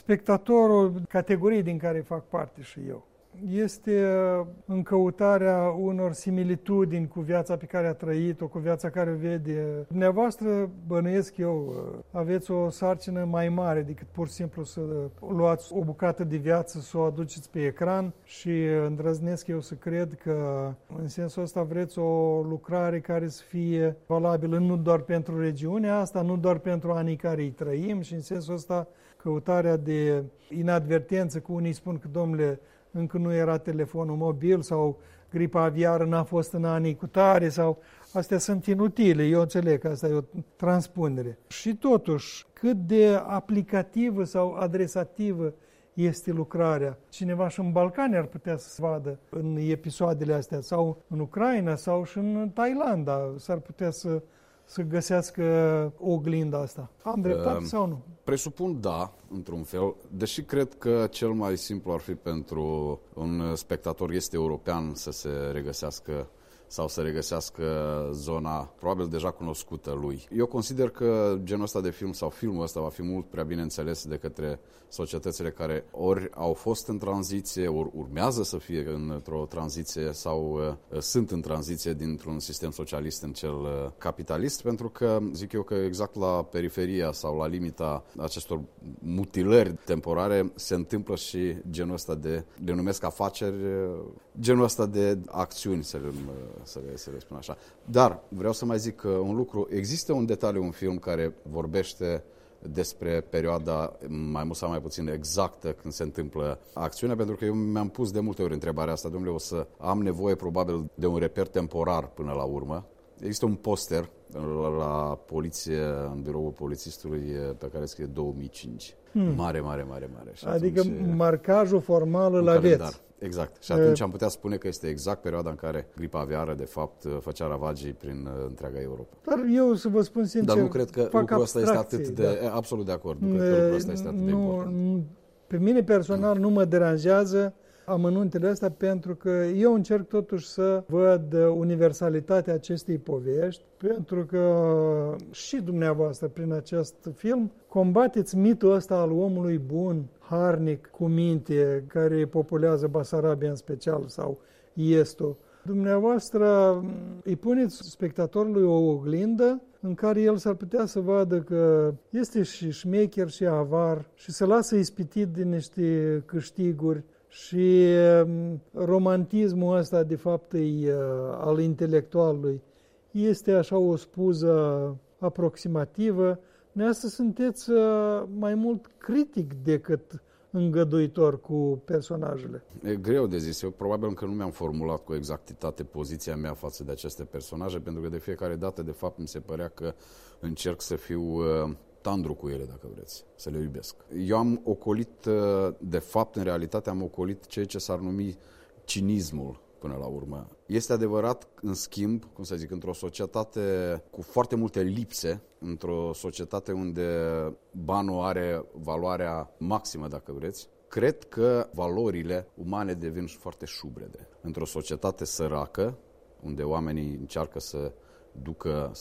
spectatorul categoriei din care fac parte și eu este în căutarea unor similitudini cu viața pe care a trăit-o, cu viața care o vede. Dumneavoastră, bănuiesc eu, aveți o sarcină mai mare decât pur și simplu să luați o bucată de viață, să o aduceți pe ecran și îndrăznesc eu să cred că în sensul ăsta vreți o lucrare care să fie valabilă nu doar pentru regiunea asta, nu doar pentru anii care îi trăim și în sensul ăsta căutarea de inadvertență, cu unii spun că, domnule, încă nu era telefonul mobil sau gripa aviară n-a fost în anii cutare sau astea sunt inutile, eu înțeleg că asta e o transpunere. Și totuși, cât de aplicativă sau adresativă este lucrarea. Cineva și în Balcani ar putea să se vadă în episoadele astea sau în Ucraina sau și în Thailanda s-ar putea să găsească oglinda asta. Am dreptate sau nu? Presupun da, într-un fel, deși cred că cel mai simplu ar fi pentru un spectator este european să se regăsească sau să regăsească zona probabil deja cunoscută lui. Eu consider că genul ăsta de film sau filmul ăsta va fi mult prea bine înțeles de către societățile care ori au fost în tranziție, ori urmează să fie într-o tranziție sau sunt în tranziție dintr-un sistem socialist în cel capitalist, pentru că zic eu că exact la periferia sau la limita acestor mutilări temporare se întâmplă și genul ăsta le numesc afaceri, genul ăsta de acțiuni, să le spun așa. Dar vreau să mai zic un lucru. Există un detaliu în film care vorbește despre perioada mai mult sau mai puțin exactă când se întâmplă acțiunea, pentru că eu mi-am pus de multe ori întrebarea asta, domnule, o să am nevoie probabil de un reper temporar până la urmă. Există un poster la poliție, în biroul polițistului, pe care scrie 2005. Mare. Și adică atunci, marcajul formal îl aveți. Exact. Și atunci am putea spune că este exact perioada în care gripa aviară, de fapt, făcea ravagii prin întreaga Europa. Dar eu, să vă spun sincer, dar nu cred că lucrul ăsta este atât de... Da. Absolut de acord. Nu cred că lucrul ăsta este atât de important. Pe mine personal nu mă deranjează amănuntele astea, pentru că eu încerc totuși să văd universalitatea acestei povești, pentru că și dumneavoastră prin acest film combateți mitul ăsta al omului bun, harnic, cu minte, care populează Basarabia în special sau Estul. Dumneavoastră îi puneți spectatorului o oglindă în care el s-ar putea să vadă că este și șmecher și avar și se lasă ispitit de niște câștiguri. Și romantismul ăsta, de fapt, al intelectualului, este așa o spuză aproximativă. Dumneavoastră sunteți mai mult critic decât îngăduitor cu personajele. E greu de zis. Eu probabil încă nu mi-am formulat cu exactitate poziția mea față de aceste personaje, pentru că de fiecare dată, de fapt, mi se părea că încerc să fiu tandru cu ele, dacă vreți, să le iubesc. Eu am ocolit, de fapt, în realitate, am ocolit ceea ce s-ar numi cinismul până la urmă. Este adevărat, în schimb, cum să zic, într-o societate cu foarte multe lipse, într-o societate unde banul are valoarea maximă, dacă vreți, cred că valorile umane devin foarte șubrede. Într-o societate săracă, unde oamenii încearcă să ducă,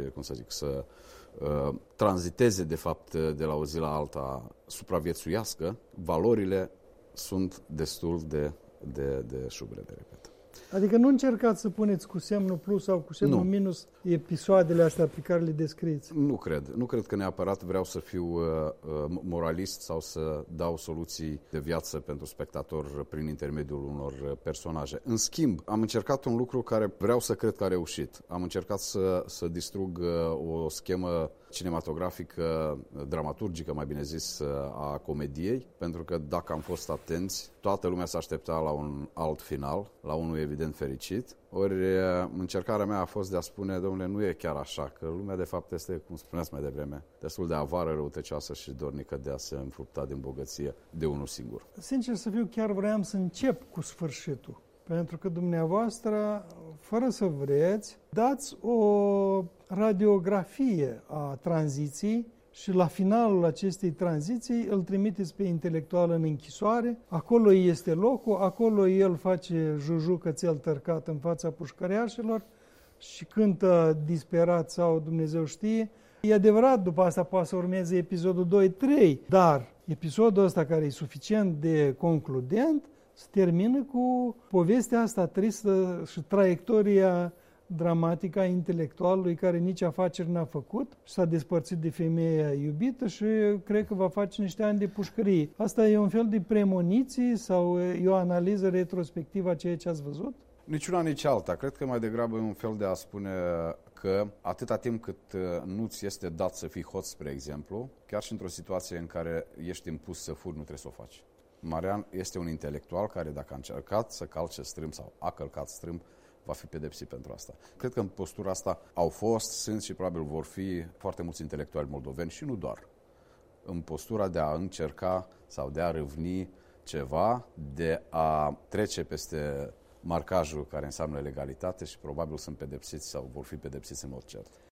să tranziteze, de fapt, de la o zi la alta, supraviețuiască, valorile sunt destul de șubrede, repet. Adică nu încercați să puneți cu semnul plus sau cu semnul minus episoadele astea pe care le descrieți? Nu cred că neapărat vreau să fiu moralist sau să dau soluții de viață pentru spectator prin intermediul unor personaje. În schimb, am încercat un lucru care vreau să cred că a reușit. Am încercat să distrug o schemă cinematografică, dramaturgică, mai bine zis, a comediei, pentru că dacă am fost atenți, toată lumea s-a aștepta la un alt final, la unul evident fericit. Ori încercarea mea a fost de a spune, domnule, nu e chiar așa, că lumea de fapt este, cum spuneați mai devreme, destul de avară, răutăcioasă și dornică de a se înfrupta din bogăție de unul singur. Sincer să fiu, chiar vreau să încep cu sfârșitul. Pentru că dumneavoastră, fără să vreți, dați o radiografie a tranziției și la finalul acestei tranziții îl trimiteți pe intelectual în închisoare. Acolo este locul, acolo el face juju cățel tărcat în fața pușcăreașilor și cântă disperat sau Dumnezeu știe. E adevărat, după asta poate să urmeze episodul 2-3, dar episodul ăsta care e suficient de concludent se termină cu povestea asta tristă și traiectoria dramatică a intelectualului care nici afaceri n-a făcut și s-a despărțit de femeia iubită și cred că va face niște ani de pușcărie. Asta e un fel de premoniție sau e o analiză retrospectivă a ceea ce ați văzut? Nici una, nici alta. Cred că mai degrabă e un fel de a spune că atâta timp cât nu-ți este dat să fii hoț, spre exemplu, chiar și într-o situație în care ești impus să furi, nu trebuie să o faci. Marian este un intelectual care, dacă a încercat să calce strâmb sau a călcat strâmb, va fi pedepsit pentru asta. Cred că în postura asta au fost, sunt și probabil vor fi foarte mulți intelectuali moldoveni și nu doar. În postura de a încerca sau de a râvni ceva, de a trece peste marcajul care înseamnă legalitate și probabil sunt pedepsiți sau vor fi pedepsiți în mod cert.